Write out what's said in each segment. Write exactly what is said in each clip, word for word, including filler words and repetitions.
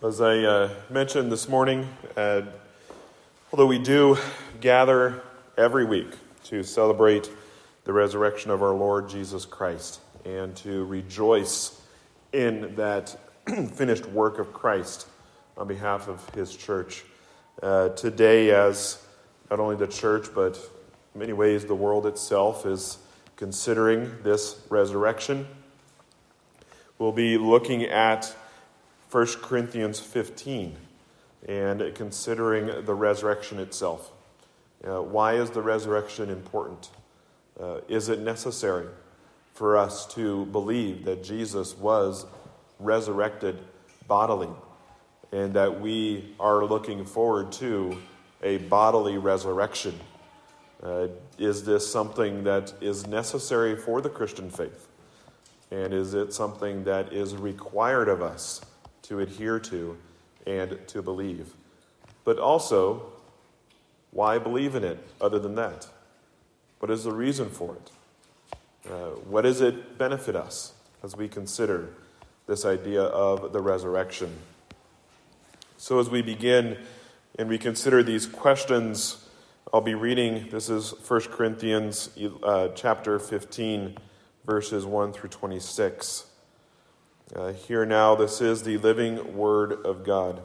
As I uh, mentioned this morning, uh, although we do gather every week to celebrate the resurrection of our Lord Jesus Christ and to rejoice in that finished work of Christ on behalf of his church, uh, today as not only the church but in many ways the world itself is considering this resurrection, we'll be looking at First Corinthians fifteen, and considering the resurrection itself. Uh, why is the resurrection important? Uh, is it necessary for us to believe that Jesus was resurrected bodily, and that we are looking forward to a bodily resurrection? Uh, is this something that is necessary for the Christian faith? And is it something that is required of us to adhere to and to believe? But also, why believe in it other than that? What is the reason for it? Uh, what does it benefit us as we consider this idea of the resurrection? So as we begin and we consider these questions, I'll be reading, this is First Corinthians uh, chapter fifteen, verses one through twenty-six. Uh, here now, this is the living word of God.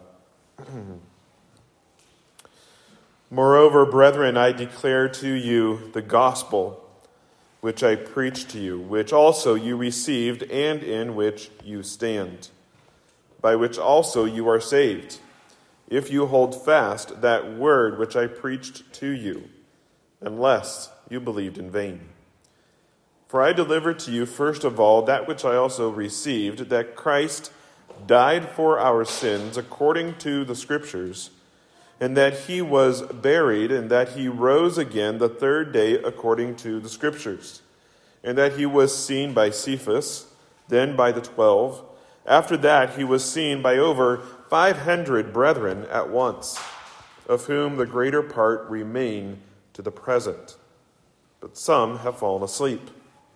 Moreover, brethren, I declare to you the gospel which I preached to you, which also you received and in which you stand, by which also you are saved, if you hold fast that word which I preached to you, unless you believed in vain. For I delivered to you first of all that which I also received, that Christ died for our sins according to the Scriptures, and that he was buried, and that he rose again the third day according to the Scriptures, and that he was seen by Cephas, then by the twelve. After that he was seen by over five hundred brethren at once, of whom the greater part remain to the present, but some have fallen asleep.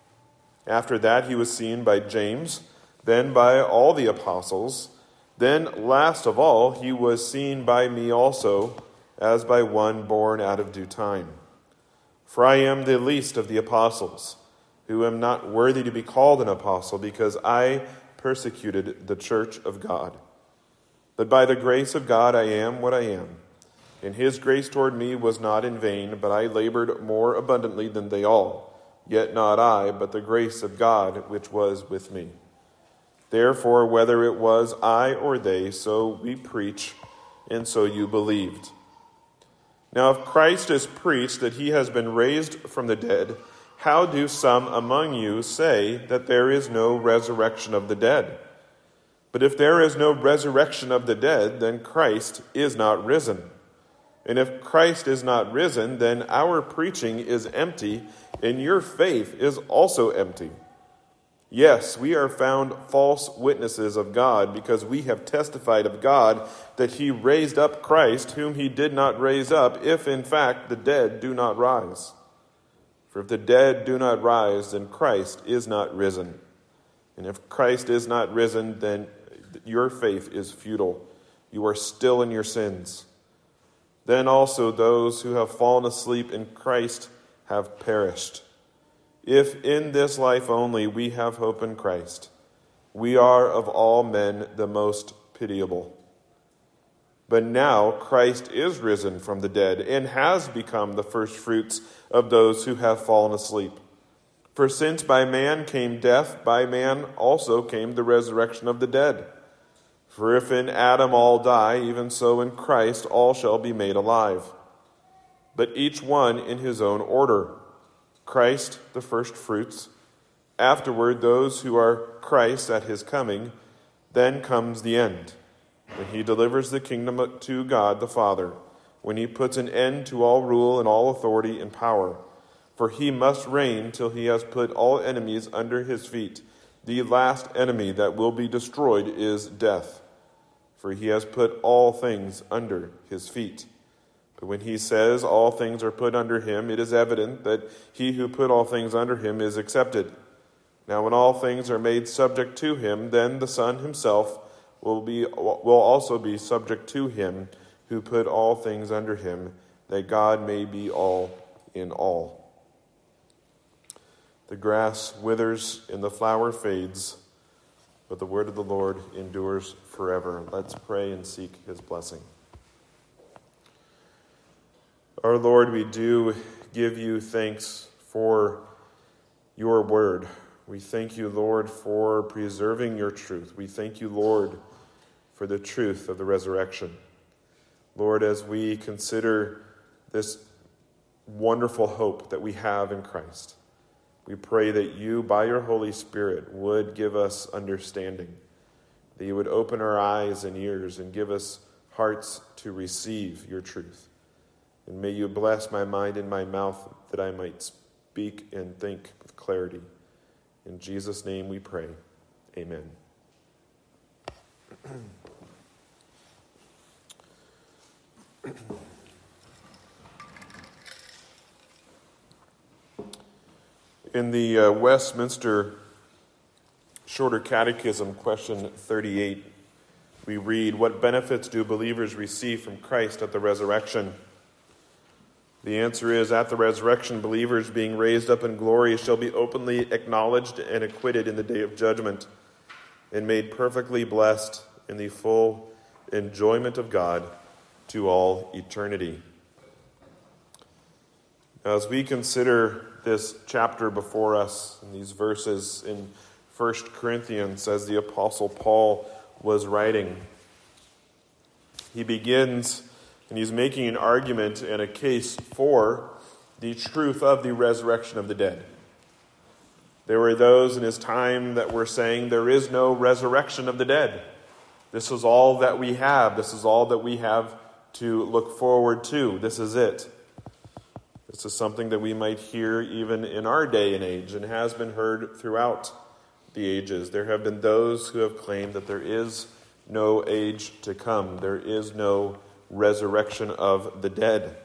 After that he was seen by James, then by all the apostles. Then last of all he was seen by me also, as by one born out of due time. For I am the least of the apostles, who am not worthy to be called an apostle, because I persecuted the church of God. But by the grace of God I am what I am. And his grace toward me was not in vain, but I labored more abundantly than they all. Yet not I, but the grace of God which was with me. Therefore, whether it was I or they, so we preach, and so you believed. Now if Christ is preached that he has been raised from the dead, how do some among you say that there is no resurrection of the dead? But if there is no resurrection of the dead, then Christ is not risen. And if Christ is not risen, then our preaching is empty, and your faith is also empty. Yes, we are found false witnesses of God, because we have testified of God that he raised up Christ, whom he did not raise up, if in fact the dead do not rise. For if the dead do not rise, then Christ is not risen. And if Christ is not risen, then your faith is futile. You are still in your sins. Then also those who have fallen asleep in Christ have perished. If in this life only we have hope in Christ, we are of all men the most pitiable. But now Christ is risen from the dead and has become the firstfruits of those who have fallen asleep. For since by man came death, by man also came the resurrection of the dead. For if in Adam all die, even so in Christ all shall be made alive. But each one in his own order. Christ the firstfruits, afterward those who are Christ at his coming. Then comes the end, when he delivers the kingdom to God the Father, when he puts an end to all rule and all authority and power. For he must reign till he has put all enemies under his feet. The last enemy that will be destroyed is death, for he has put all things under his feet. But when he says all things are put under him, it is evident that he who put all things under him is accepted. Now when all things are made subject to him, then the Son himself will be will also be subject to him who put all things under him, that God may be all in all. The grass withers and the flower fades, but the word of the Lord endures forever. Let's pray and seek his blessing. Our Lord, we do give you thanks for your word. We thank you, Lord, for preserving your truth. We thank you, Lord, for the truth of the resurrection. Lord, as we consider this wonderful hope that we have in Christ, we pray that you, by your Holy Spirit, would give us understanding, that you would open our eyes and ears and give us hearts to receive your truth. And may you bless my mind and my mouth that I might speak and think with clarity. In Jesus' name we pray. Amen. In the uh, Westminster Shorter Catechism, question thirty-eight, we read, "What benefits do believers receive from Christ at the resurrection?" The answer is, at the resurrection, believers being raised up in glory shall be openly acknowledged and acquitted in the day of judgment, and made perfectly blessed in the full enjoyment of God to all eternity. As we consider this chapter before us, in these verses in First Corinthians, as the Apostle Paul was writing, he begins and he's making an argument and a case for the truth of the resurrection of the dead. There were those in his time that were saying there is no resurrection of the dead. This is all that we have. This is all that we have to look forward to. This is it. This is something that we might hear even in our day and age and has been heard throughout the ages. There have been those who have claimed that there is no age to come. There is no resurrection of the dead.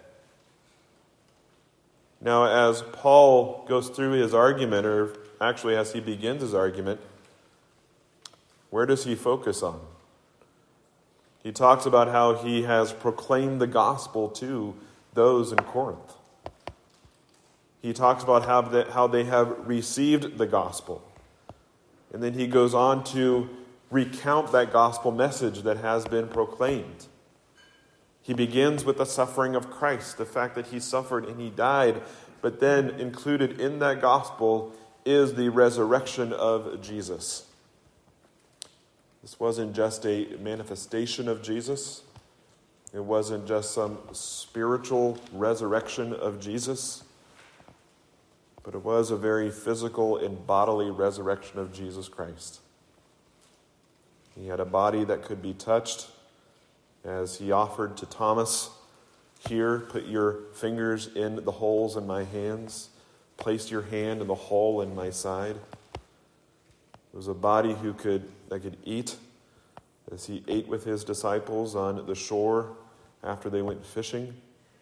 Now, as Paul goes through his argument, or actually as he begins his argument, where does he focus on? He talks about how he has proclaimed the gospel to those in Corinth. He talks about how they, how they have received the gospel. And then he goes on to recount that gospel message that has been proclaimed. He begins with the suffering of Christ, the fact that he suffered and he died, but then included in that gospel is the resurrection of Jesus. This wasn't just a manifestation of Jesus. It wasn't just some spiritual resurrection of Jesus, but it was a very physical and bodily resurrection of Jesus Christ. He had a body that could be touched, as he offered to Thomas, "Here, put your fingers in the holes in my hands. Place your hand in the hole in my side." It was a body who could that could eat, as he ate with his disciples on the shore after they went fishing.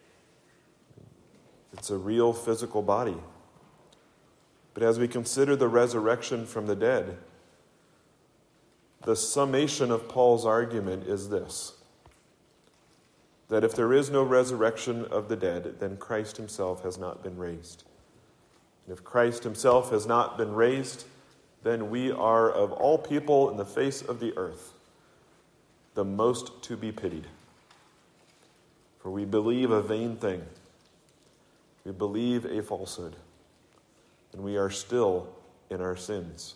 It's a real physical body. But as we consider the resurrection from the dead, the summation of Paul's argument is this: that if there is no resurrection of the dead, then Christ himself has not been raised. And if Christ himself has not been raised, then we are, of all people in the face of the earth, the most to be pitied. For we believe a vain thing. We believe a falsehood. And we are still in our sins.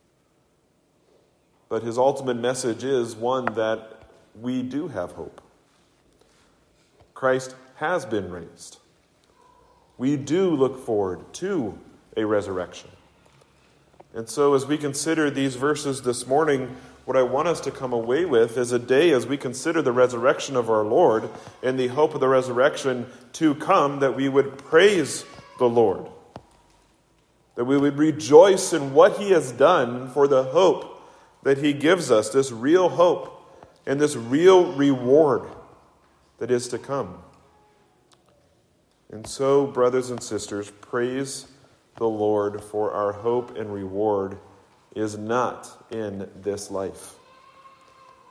But his ultimate message is one that we do have hope. Christ has been raised. We do look forward to a resurrection. And so as we consider these verses this morning, what I want us to come away with is a day as we consider the resurrection of our Lord and the hope of the resurrection to come, that we would praise the Lord. That we would rejoice in what he has done for the hope that he gives us, this real hope and this real reward that is to come. And so, brothers and sisters, praise the Lord, for our hope and reward is not in this life.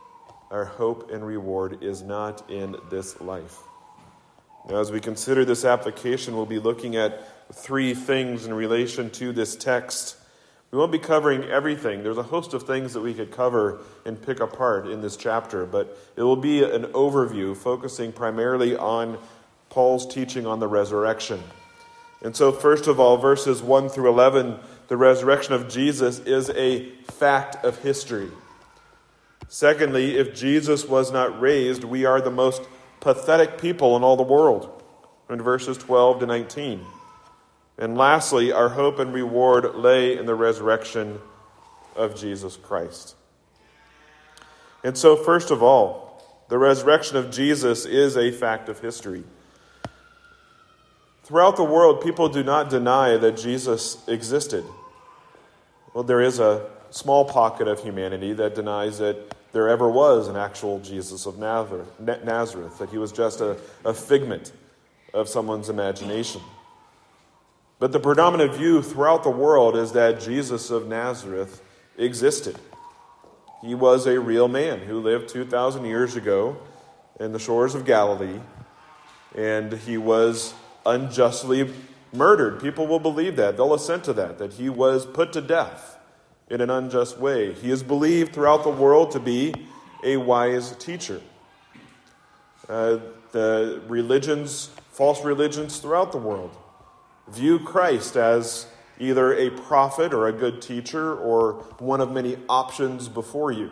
our hope and reward is not in this life. Now, as we consider this application, we'll be looking at three things in relation to this text. We won't be covering everything. There's a host of things that we could cover and pick apart in this chapter, but it will be an overview focusing primarily on Paul's teaching on the resurrection. And so, first of all, verses one through eleven, the resurrection of Jesus is a fact of history. Secondly, if Jesus was not raised, we are the most pathetic people in all the world, in verses twelve to nineteen. And lastly, our hope and reward lay in the resurrection of Jesus Christ. And so, first of all, the resurrection of Jesus is a fact of history. Throughout the world, people do not deny that Jesus existed. Well, there is a small pocket of humanity that denies that there ever was an actual Jesus of Nazareth, that he was just a, a figment of someone's imagination. But the predominant view throughout the world is that Jesus of Nazareth existed. He was a real man who lived two thousand years ago in the shores of Galilee, and he was unjustly murdered. People will believe that. They'll assent to that, that he was put to death in an unjust way. He is believed throughout the world to be a wise teacher. Uh, the religions, false religions throughout the world, view Christ as either a prophet or a good teacher or one of many options before you.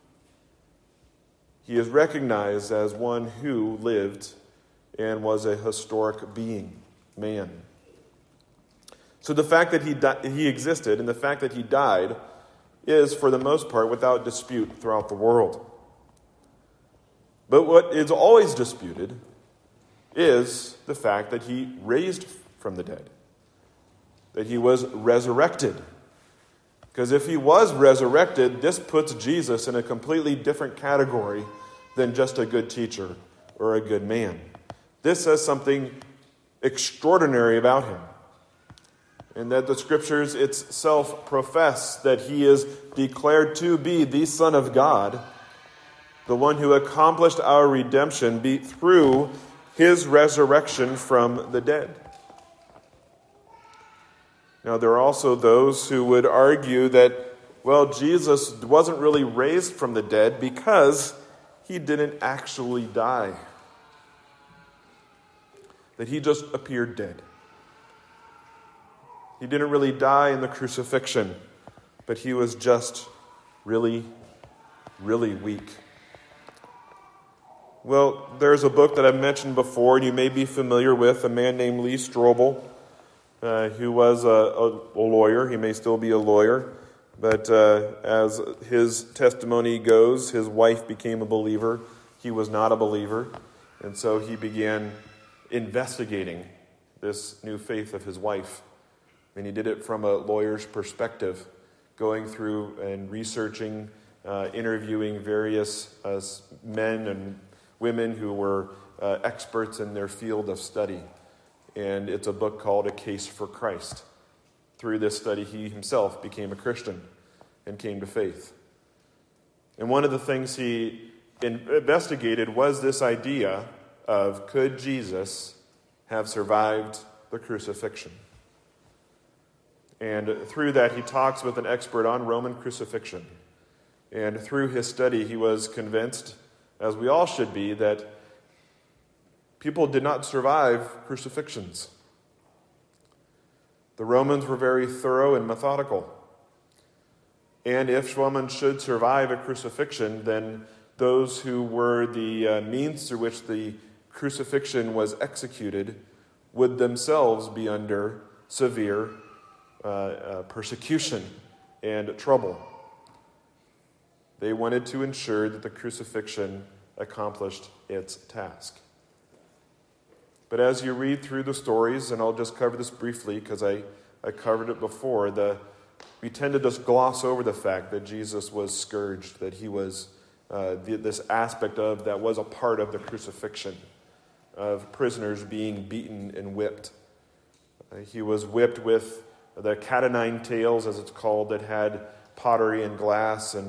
He is recognized as one who lived and was a historic being, man. So the fact that he di- he existed and the fact that he died is, for the most part, without dispute throughout the world. But what is always disputed is the fact that he raised from the dead, that he was resurrected. Because if he was resurrected, this puts Jesus in a completely different category than just a good teacher or a good man. This says something extraordinary about him, and that the Scriptures itself profess that he is declared to be the Son of God, the one who accomplished our redemption be through his resurrection from the dead. Now, there are also those who would argue that, well, Jesus wasn't really raised from the dead because he didn't actually die, that he just appeared dead. He didn't really die in the crucifixion, but he was just really, really weak. Well, there's a book that I've mentioned before, and you may be familiar with, a man named Lee Strobel, uh, who was a, a, a lawyer. He may still be a lawyer, but uh, as his testimony goes, his wife became a believer. He was not a believer, and so he began investigating this new faith of his wife. And he did it from a lawyer's perspective, going through and researching, uh, interviewing various uh, men and women who were uh, experts in their field of study. And it's a book called A Case for Christ. Through this study, he himself became a Christian and came to faith. And one of the things he investigated was this idea of, could Jesus have survived the crucifixion? And through that, he talks with an expert on Roman crucifixion. And through his study, he was convinced, as we all should be, that people did not survive crucifixions. The Romans were very thorough and methodical. And if someone should survive a crucifixion, then those who were the uh, means through which the crucifixion was executed would themselves be under severe uh, uh, persecution and trouble. They wanted to ensure that the crucifixion accomplished its task. But as you read through the stories, and I'll just cover this briefly because I, I covered it before, the, we tend to just gloss over the fact that Jesus was scourged, that he was uh, the, this aspect of that was a part of the crucifixion, of prisoners being beaten and whipped. Uh, he was whipped with the cat o' nine tails, as it's called, that had pottery and glass and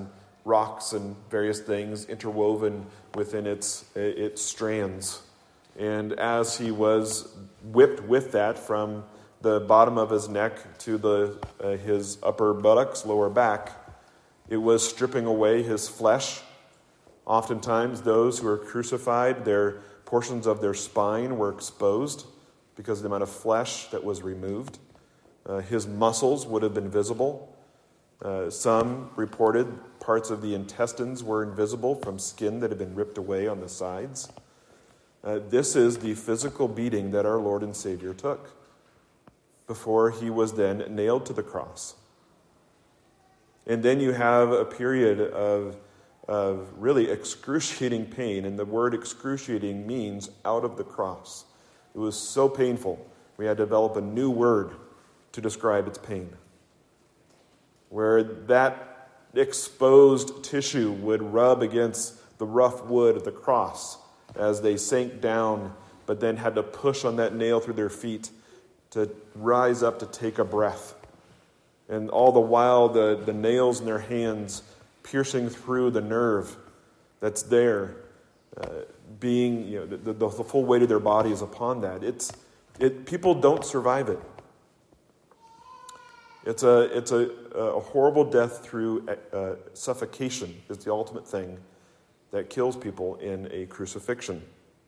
rocks and various things interwoven within its, its strands. And as he was whipped with that from the bottom of his neck to the uh, his upper buttocks, lower back, it was stripping away his flesh. Oftentimes, those who were crucified, their portions of their spine were exposed because of the amount of flesh that was removed. Uh, his muscles would have been visible. Uh, some reported parts of the intestines were invisible from skin that had been ripped away on the sides. Uh, this is the physical beating that our Lord and Savior took before he was then nailed to the cross. And then you have a period of, of really excruciating pain, and the word excruciating means out of the cross. It was so painful, we had to develop a new word to describe its pain, where that exposed tissue would rub against the rough wood of the cross as they sank down, but then had to push on that nail through their feet to rise up to take a breath. And all the while, the, the nails in their hands piercing through the nerve that's there, uh, being, you know, the, the, the full weight of their body is upon that. It's, it, people don't survive it. It's a, it's a, a horrible death through uh, suffocation is the ultimate thing that kills people in a crucifixion.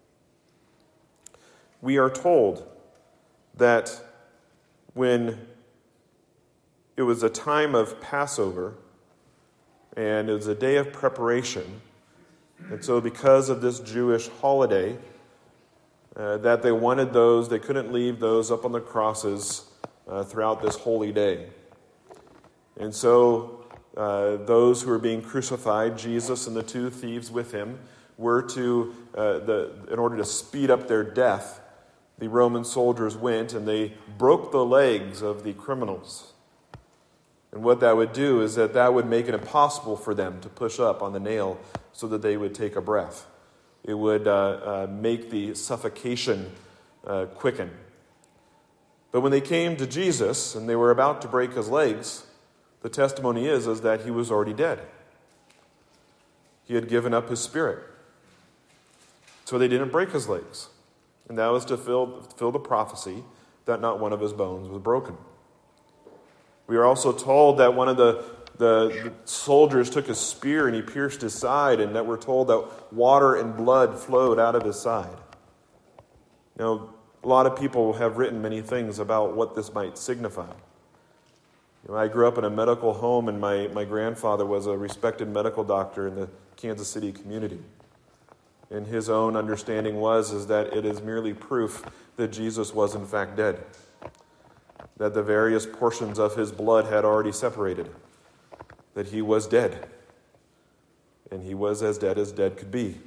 We are told that when it was a time of Passover, and it was a day of preparation, and so because of this Jewish holiday, uh, that they wanted those, they couldn't leave those up on the crosses uh, throughout this holy day. And so uh, those who were being crucified, Jesus and the two thieves with him, were to, uh, the, in order to speed up their death, the Roman soldiers went and they broke the legs of the criminals. And what that would do is that that would make it impossible for them to push up on the nail so that they would take a breath. It would uh, uh, make the suffocation uh, quicken. But when they came to Jesus and they were about to break his legs, the testimony is, is that he was already dead. He had given up his spirit. So they didn't break his legs. And that was to fill, fill the prophecy that not one of his bones was broken. We are also told that one of the, the, the soldiers took a spear and he pierced his side, and that we're told that water and blood flowed out of his side. Now, a lot of people have written many things about what this might signify. You know, I grew up in a medical home, and my, my grandfather was a respected medical doctor in the Kansas City community. And his own understanding was is that it is merely proof that Jesus was in fact dead, that the various portions of his blood had already separated, that he was dead, and he was as dead as dead could be.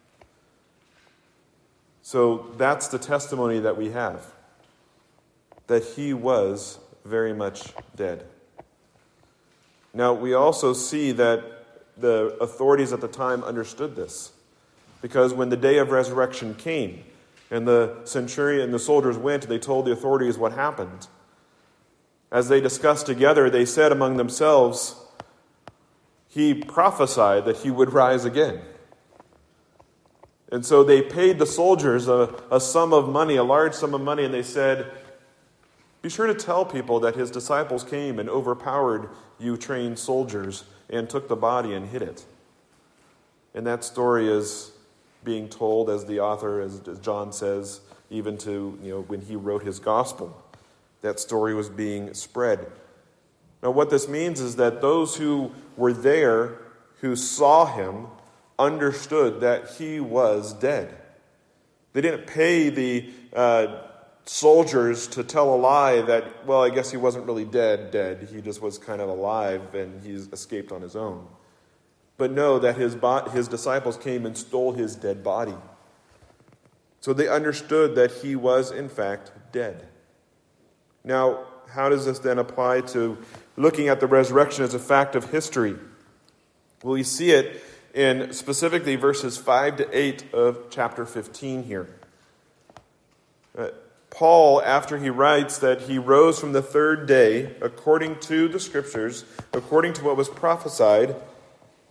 So that's the testimony that we have, that he was very much dead. Now, we also see that the authorities at the time understood this, because when the day of resurrection came, and the centurion and the soldiers went, they told the authorities what happened. As they discussed together, they said among themselves, he prophesied that he would rise again. And so they paid the soldiers a, a sum of money, a large sum of money, and they said, be sure to tell people that his disciples came and overpowered you trained soldiers and took the body and hid it. And that story is being told, as the author, as John says, even to, you know, when he wrote his gospel. That story was being spread. Now, what this means is that those who were there, who saw him, understood that he was dead. They didn't pay the uh, soldiers to tell a lie that, well, I guess he wasn't really dead, dead. He just was kind of alive and he's escaped on his own. But know that his, bo- his disciples came and stole his dead body. So they understood that he was, in fact, dead. Now, how does this then apply to looking at the resurrection as a fact of history? Well, we see it in specifically verses five to eight of chapter fifteen here. Uh, Paul, after he writes that he rose from the third day, according to the Scriptures, according to what was prophesied,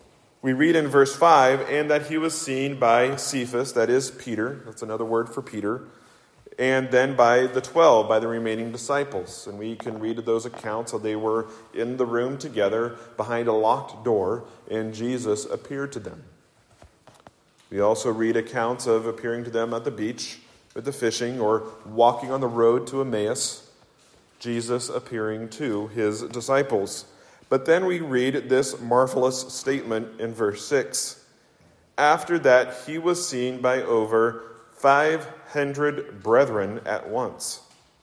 We read in verse five, and that he was seen by Cephas, that is Peter, that's another word for Peter, and then by the twelve, by the remaining disciples. And we can read those accounts how they were in the room together behind a locked door, and Jesus appeared to them. We also read accounts of appearing to them at the beach with the fishing, or walking on the road to Emmaus, Jesus appearing to his disciples. But then we read this marvelous statement in verse six. After that, he was seen by over five hundred brethren at once.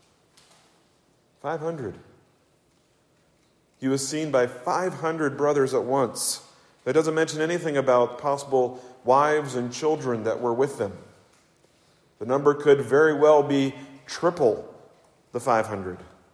five hundred. He was seen by five hundred brothers at once. That doesn't mention anything about possible wives and children that were with them. The number could very well be triple the five hundred.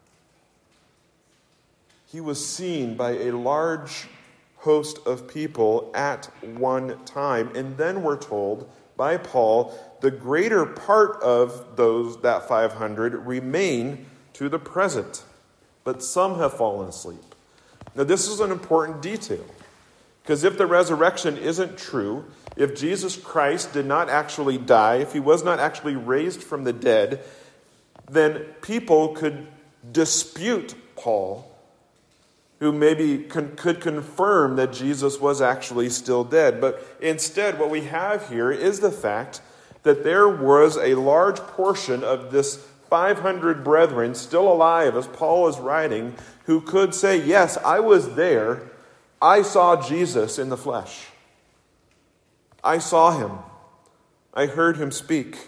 He was seen by a large host of people at one time. And then we're told by Paul, the greater part of those, that five hundred, remain to the present, but some have fallen asleep. Now this is an important detail, because if the resurrection isn't true, if Jesus Christ did not actually die, if he was not actually raised from the dead, then people could dispute Paul, who maybe con- could confirm that Jesus was actually still dead. But instead, what we have here is the fact that there was a large portion of this five hundred brethren still alive, as Paul is writing, who could say, yes, I was there. I saw Jesus in the flesh. I saw him. I heard him speak.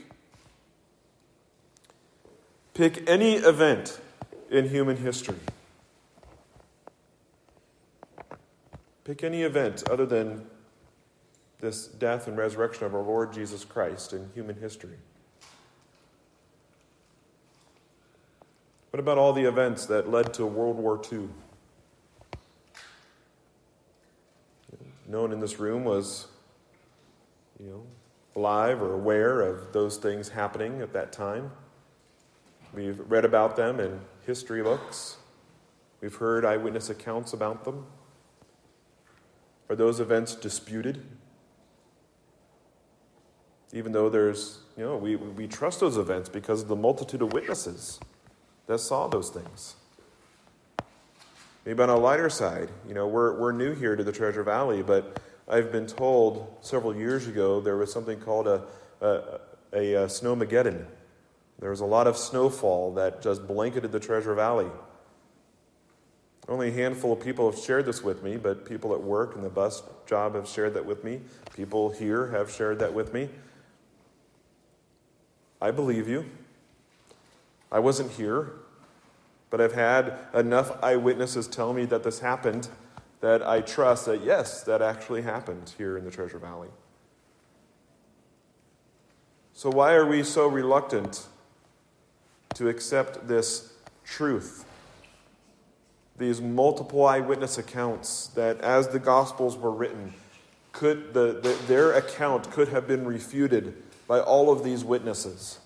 Pick any event in human history. Pick any event other than this death and resurrection of our Lord Jesus Christ in human history. What about all the events that led to World War Two? No one in this room was, you know, alive or aware of those things happening at that time. We've read about them in history books. We've heard eyewitness accounts about them. Are those events disputed? Even though there's, you know, we, we trust those events because of the multitude of witnesses that saw those things. Maybe on a lighter side, you know, we're we're new here to the Treasure Valley, but I've been told several years ago there was something called a a, a, a snowmageddon. There was a lot of snowfall that just blanketed the Treasure Valley. Only a handful of people have shared this with me, but people at work and the bus job have shared that with me. People here have shared that with me. I believe you. I wasn't here, but I've had enough eyewitnesses tell me that this happened that I trust that, yes, that actually happened here in the Treasure Valley. So why are we so reluctant to accept this truth? These multiple eyewitness accounts that as the Gospels were written, could the, the, their account could have been refuted by all of these witnesses.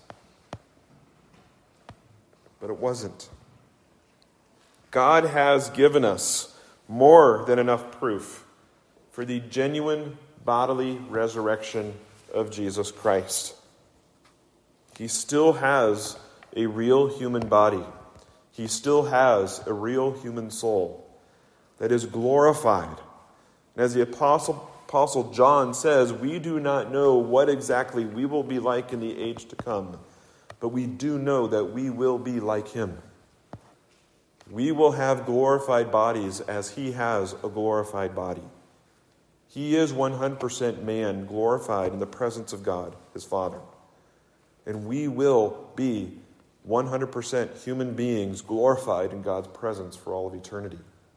But it wasn't. God has given us more than enough proof for the genuine bodily resurrection of Jesus Christ. He still has a real human body. He still has a real human soul that is glorified. And as the Apostle, Apostle John says, we do not know what exactly we will be like in the age to come, but we do know that we will be like him. We will have glorified bodies as he has a glorified body. He is one hundred percent man, glorified in the presence of God, his Father. And we will be one hundred percent human beings glorified in God's presence for all of eternity.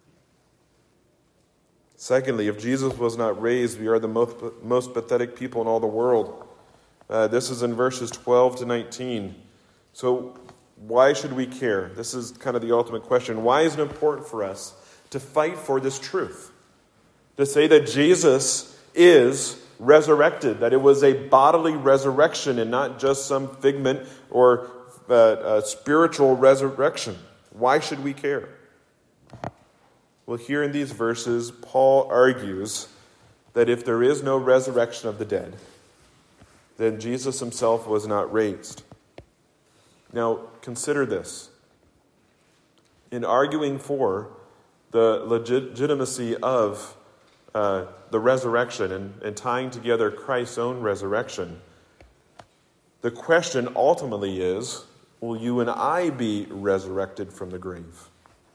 Secondly, if Jesus was not raised, we are the most, most pathetic people in all the world. Uh, this is in verses twelve to nineteen. So why should we care? This is kind of the ultimate question. Why is it important for us to fight for this truth? To say that Jesus is resurrected, that it was a bodily resurrection and not just some figment or uh, a spiritual resurrection. Why should we care? Well, here in these verses, Paul argues that if there is no resurrection of the dead, then Jesus himself was not raised. Now, consider this. In arguing for the legitimacy of uh, the resurrection and, and tying together Christ's own resurrection, the question ultimately is, will you and I be resurrected from the grave?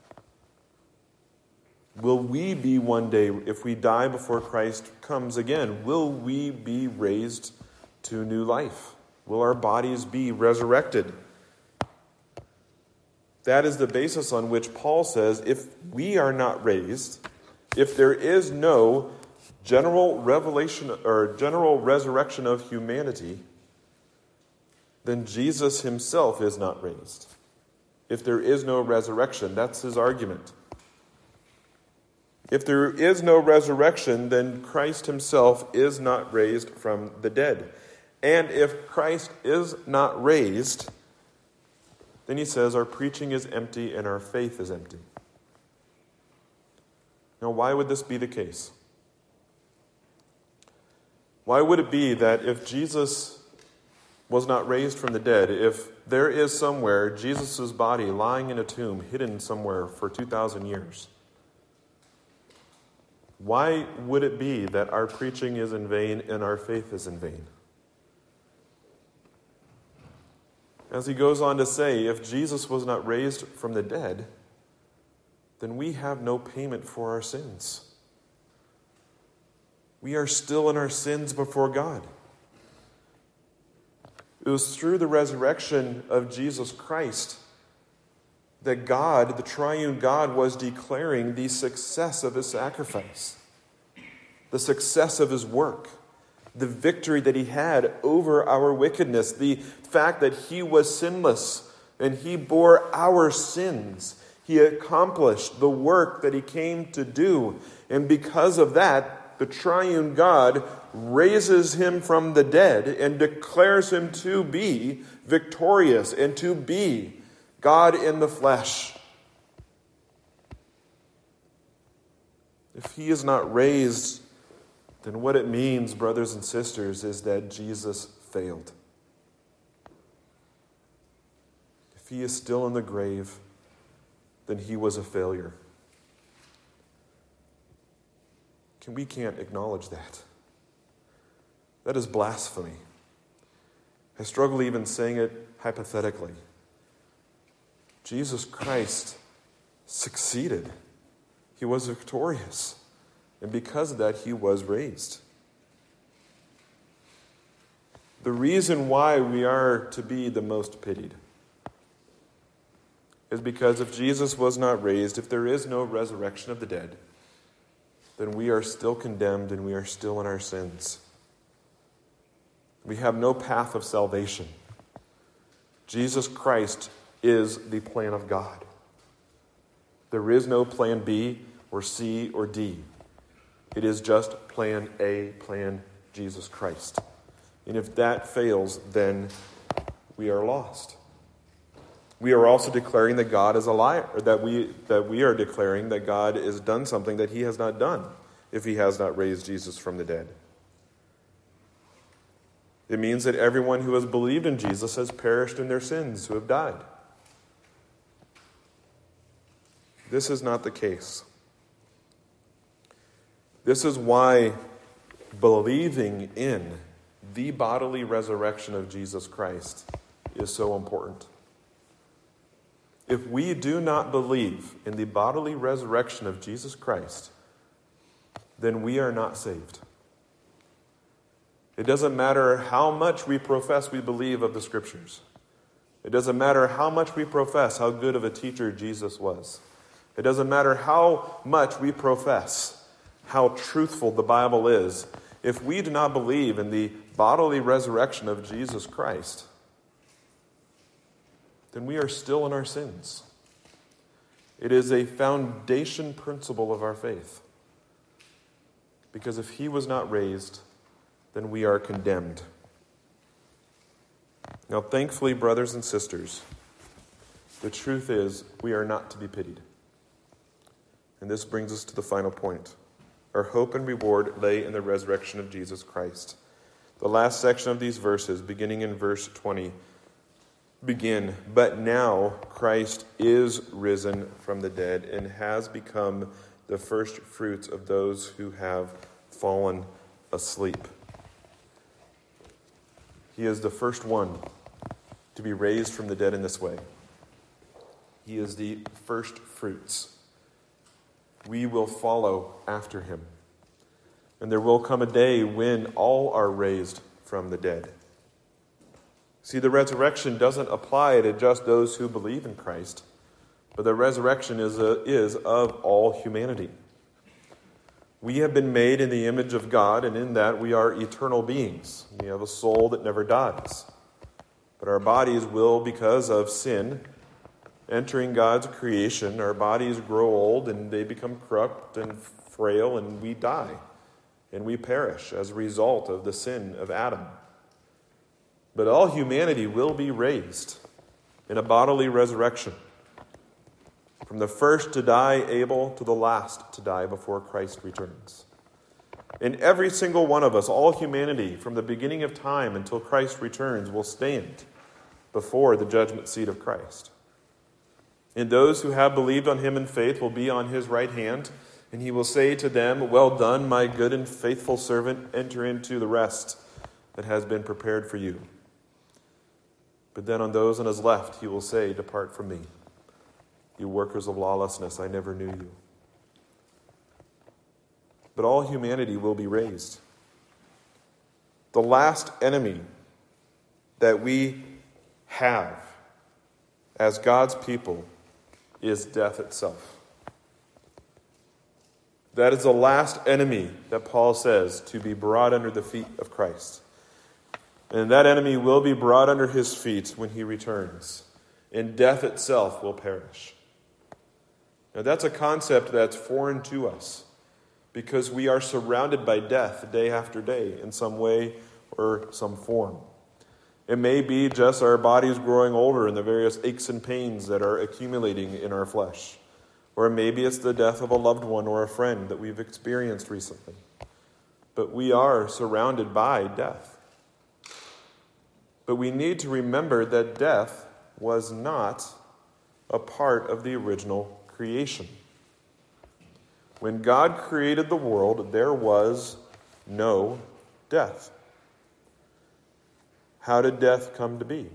Will we be one day, if we die before Christ comes again, will we be raised to new life? Will our bodies be resurrected? That is the basis on which Paul says, if we are not raised, if there is no general revelation or general resurrection of humanity, then Jesus himself is not raised. If there is no resurrection, that's his argument. If there is no resurrection, then Christ himself is not raised from the dead. And if Christ is not raised, then he says our preaching is empty and our faith is empty. Now, why would this be the case? Why would it be that if Jesus was not raised from the dead, if there is somewhere Jesus' body lying in a tomb, hidden somewhere for two thousand years, why would it be that our preaching is in vain and our faith is in vain? As he goes on to say, if Jesus was not raised from the dead, then we have no payment for our sins. We are still in our sins before God. It was through the resurrection of Jesus Christ that God, the triune God, was declaring the success of his sacrifice, the success of his work, the victory that he had over our wickedness, the fact that he was sinless and he bore our sins. He accomplished the work that he came to do. And because of that, the triune God raises him from the dead and declares him to be victorious and to be God in the flesh. If he is not raised, then what it means, brothers and sisters, is that Jesus failed. If he is still in the grave, then he was a failure. Can we can't acknowledge that. That is blasphemy. I struggle even saying it hypothetically. Jesus Christ succeeded. He was victorious. And because of that, he was raised. The reason why we are to be the most pitied is because if Jesus was not raised, if there is no resurrection of the dead, then we are still condemned and we are still in our sins. We have no path of salvation. Jesus Christ is the plan of God. There is no plan B or C or D. It is just plan A, plan Jesus Christ. And if that fails, then we are lost. We are also declaring that God is a liar, or that we that we are declaring that God has done something that he has not done if he has not raised Jesus from the dead. It means that everyone who has believed in Jesus has perished in their sins, who have died. This is not the case. This is why believing in the bodily resurrection of Jesus Christ is so important. If we do not believe in the bodily resurrection of Jesus Christ, then we are not saved. It doesn't matter how much we profess we believe of the Scriptures. It doesn't matter how much we profess how good of a teacher Jesus was. It doesn't matter how much we profess how truthful the Bible is. If we do not believe in the bodily resurrection of Jesus Christ, then we are still in our sins. It is a foundation principle of our faith. Because if he was not raised, then we are condemned. Now, thankfully, brothers and sisters, the truth is we are not to be pitied. And this brings us to the final point. Our hope and reward lay in the resurrection of Jesus Christ. The last section of these verses, beginning in verse twenty, begin, "But now Christ is risen from the dead and has become the first fruits of those who have fallen asleep." He is the first one to be raised from the dead in this way. He is the first fruits. We will follow after him. And there will come a day when all are raised from the dead. See, the resurrection doesn't apply to just those who believe in Christ, but the resurrection is, a, is of all humanity. We have been made in the image of God, and in that we are eternal beings. We have a soul that never dies. But our bodies will, because of sin, entering God's creation, our bodies grow old and they become corrupt and frail, and we die and we perish as a result of the sin of Adam. But all humanity will be raised in a bodily resurrection, from the first to die Abel to the last to die before Christ returns. And every single one of us, all humanity, from the beginning of time until Christ returns, will stand before the judgment seat of Christ. And those who have believed on him in faith will be on his right hand, and he will say to them, "Well done, my good and faithful servant. Enter into the rest that has been prepared for you." But then on those on his left, he will say, "Depart from me, you workers of lawlessness, I never knew you." But all humanity will be raised. The last enemy that we have as God's people is death itself. That is the last enemy that Paul says to be brought under the feet of Christ. And that enemy will be brought under his feet when he returns, and death itself will perish. Now that's a concept that's foreign to us, because we are surrounded by death day after day in some way or some form. It may be just our bodies growing older and the various aches and pains that are accumulating in our flesh. Or maybe it's the death of a loved one or a friend that we've experienced recently. But we are surrounded by death. But we need to remember that death was not a part of the original creation. When God created the world, there was no death. How did death come to be?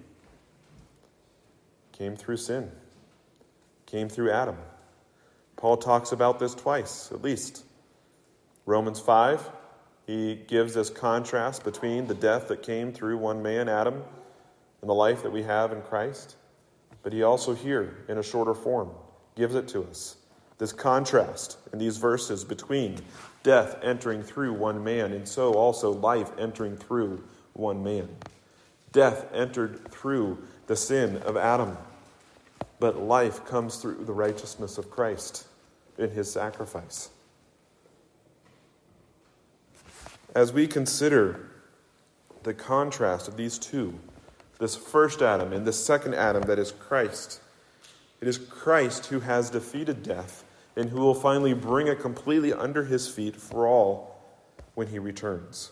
Came through sin. Came through Adam. Paul talks about this twice, at least. Romans five, he gives this contrast between the death that came through one man, Adam, and the life that we have in Christ. But he also here, in a shorter form, gives it to us. This contrast in these verses between death entering through one man, and so also life entering through one man. Death entered through the sin of Adam, but life comes through the righteousness of Christ in his sacrifice. As we consider the contrast of these two, this first Adam and the second Adam that is Christ, it is Christ who has defeated death and who will finally bring it completely under his feet for all when he returns.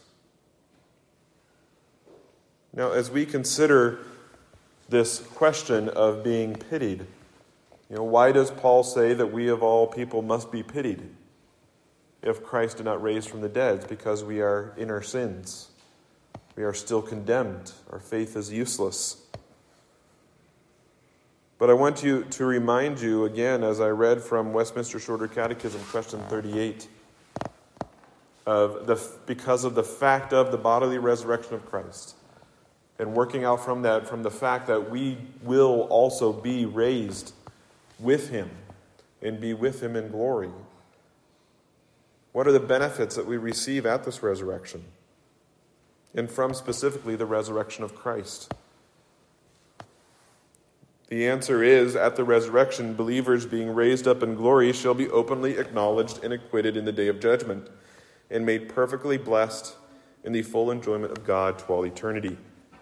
Now, as we consider this question of being pitied, you know, why does Paul say that we of all people must be pitied if Christ did not raise from the dead? It's because we are in our sins. We are still condemned. Our faith is useless. But I want you to remind you again, as I read from Westminster Shorter Catechism, question thirty-eight, of the because of the fact of the bodily resurrection of Christ. And working out from that, from the fact that we will also be raised with him and be with him in glory. What are the benefits that we receive at this resurrection? And from specifically the resurrection of Christ. The answer is, at the resurrection, believers being raised up in glory shall be openly acknowledged and acquitted in the day of judgment, and made perfectly blessed in the full enjoyment of God to all eternity.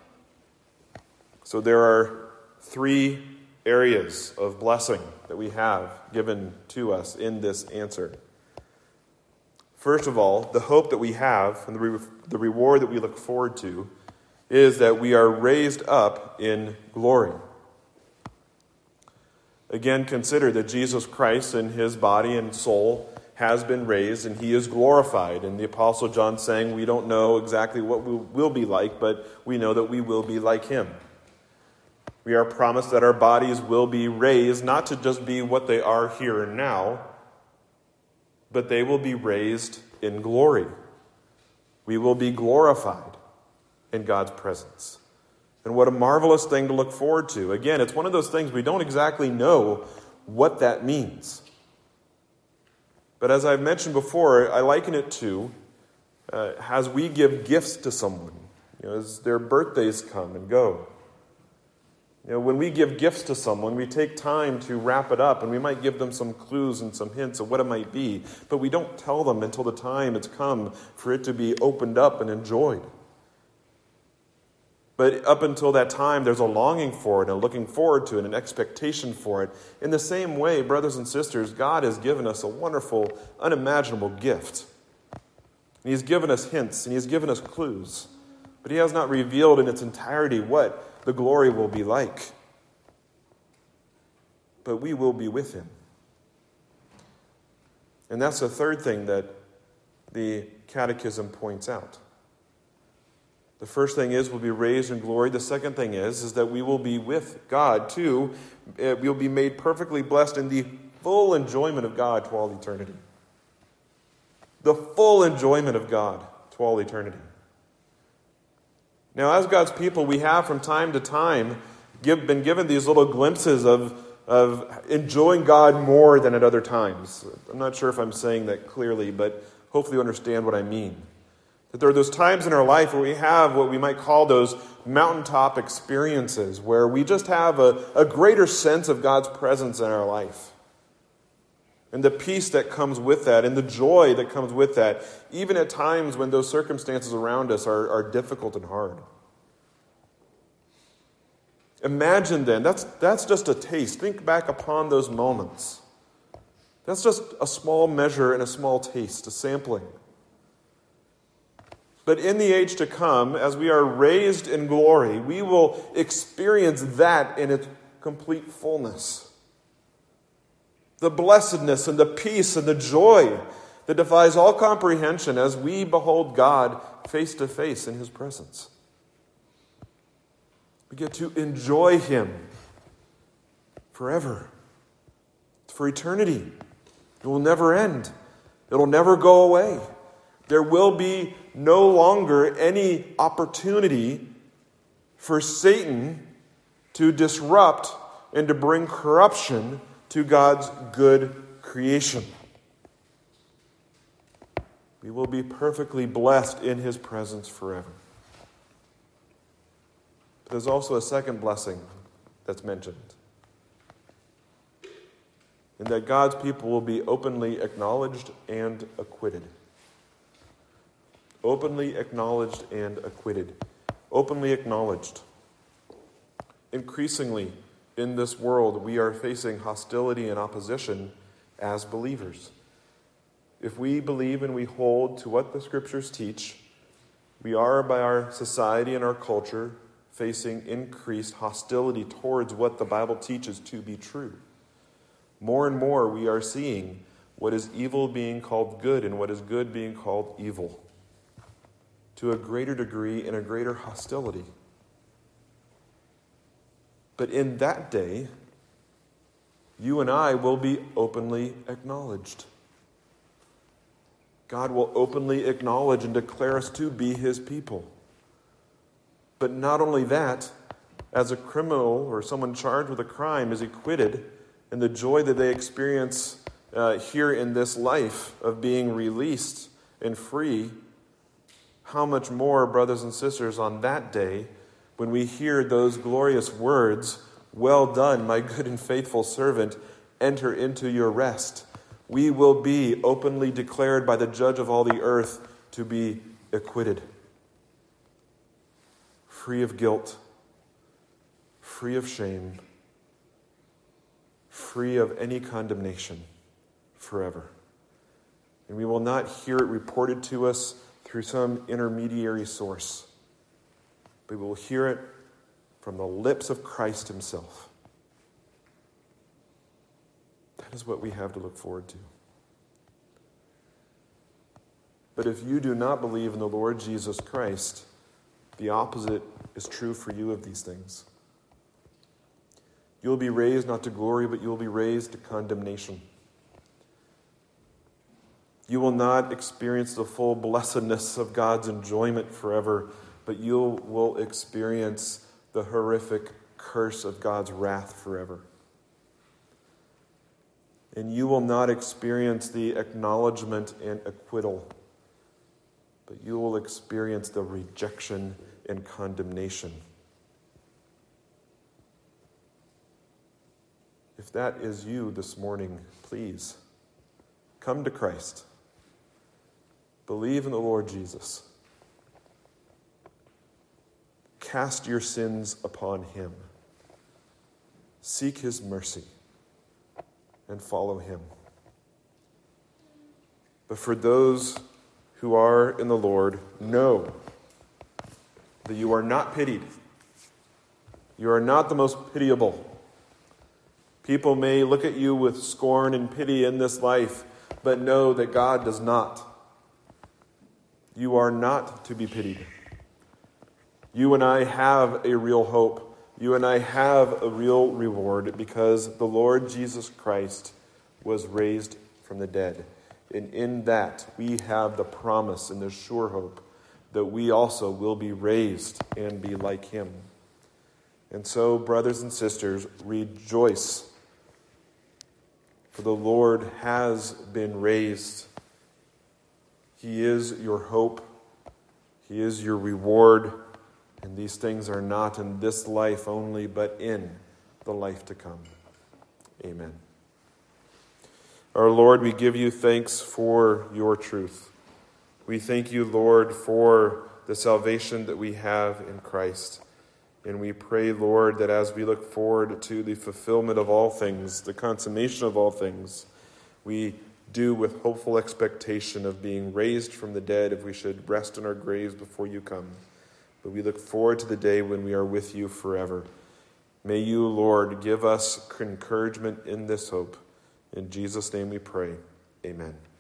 So there are three areas of blessing that we have given to us in this answer. First of all, the hope that we have and the, re- the reward that we look forward to is that we are raised up in glory. Again, consider that Jesus Christ in his body and soul has been raised and he is glorified. And the Apostle John saying, we don't know exactly what we will be like, but we know that we will be like him. We are promised that our bodies will be raised, not to just be what they are here and now, but they will be raised in glory. We will be glorified in God's presence. And what a marvelous thing to look forward to. Again, it's one of those things we don't exactly know what that means. But as I've mentioned before, I liken it to uh, as we give gifts to someone, you know, as their birthdays come and go. You know, when we give gifts to someone, we take time to wrap it up, and we might give them some clues and some hints of what it might be, but we don't tell them until the time it's come for it to be opened up and enjoyed. But up until that time, there's a longing for it, and looking forward to it, and an expectation for it. In the same way, brothers and sisters, God has given us a wonderful, unimaginable gift. And he's given us hints, and he's given us clues. But he has not revealed in its entirety what the glory will be like. But we will be with him. And that's the third thing that the Catechism points out. The first thing is we'll be raised in glory. The second thing is, is that we will be with God too. We will be made perfectly blessed in the full enjoyment of God to all eternity. The full enjoyment of God to all eternity. Now, as God's people, we have from time to time give, been given these little glimpses of, of enjoying God more than at other times. I'm not sure if I'm saying that clearly, but hopefully you understand what I mean. That there are those times in our life where we have what we might call those mountaintop experiences, where we just have a, a greater sense of God's presence in our life. And the peace that comes with that, and the joy that comes with that, even at times when those circumstances around us are, are difficult and hard. Imagine then, that's, that's just a taste. Think back upon those moments. That's just a small measure and a small taste, a sampling. But in the age to come, as we are raised in glory, we will experience that in its complete fullness. The blessedness and the peace and the joy that defies all comprehension as we behold God face to face in his presence. We get to enjoy him forever, for eternity. It will never end. It will never go away. There will be no longer any opportunity for Satan to disrupt and to bring corruption to God's good creation. We will be perfectly blessed in his presence forever. But there's also a second blessing that's mentioned. And that God's people will be openly acknowledged and acquitted. Openly acknowledged and acquitted. Openly acknowledged. Increasingly, in this world, we are facing hostility and opposition as believers. If we believe and we hold to what the Scriptures teach, we are, by our society and our culture, facing increased hostility towards what the Bible teaches to be true. More and more, we are seeing what is evil being called good and what is good being called evil, to a greater degree and a greater hostility. But in that day, you and I will be openly acknowledged. God will openly acknowledge and declare us to be his people. But not only that, as a criminal or someone charged with a crime is acquitted, and the joy that they experience uh, here in this life of being released and free, how much more, brothers and sisters, on that day, when we hear those glorious words, "Well done, my good and faithful servant, enter into your rest," we will be openly declared by the judge of all the earth to be acquitted. Free of guilt, free of shame, free of any condemnation forever. And we will not hear it reported to us through some intermediary source, but we will hear it from the lips of Christ himself. That is what we have to look forward to. But if you do not believe in the Lord Jesus Christ, the opposite is true for you of these things. You will be raised not to glory, but you will be raised to condemnation. You will not experience the full blessedness of God's enjoyment forever, but you will experience the horrific curse of God's wrath forever. And you will not experience the acknowledgement and acquittal, but you will experience the rejection and condemnation. If that is you this morning, please come to Christ. Believe in the Lord Jesus. Cast your sins upon him. Seek his mercy and follow him. But for those who are in the Lord, know that you are not pitied. You are not the most pitiable. People may look at you with scorn and pity in this life, but know that God does not. You are not to be pitied. You and I have a real hope. You and I have a real reward because the Lord Jesus Christ was raised from the dead. And in that, we have the promise and the sure hope that we also will be raised and be like him. And so, brothers and sisters, rejoice, for the Lord has been raised. He is your hope. He is your reward. And these things are not in this life only, but in the life to come. Amen. Our Lord, we give you thanks for your truth. We thank you, Lord, for the salvation that we have in Christ. And we pray, Lord, that as we look forward to the fulfillment of all things, the consummation of all things, we do with hopeful expectation of being raised from the dead if we should rest in our graves before you come. But we look forward to the day when we are with you forever. May you, Lord, give us encouragement in this hope. In Jesus' name we pray. Amen.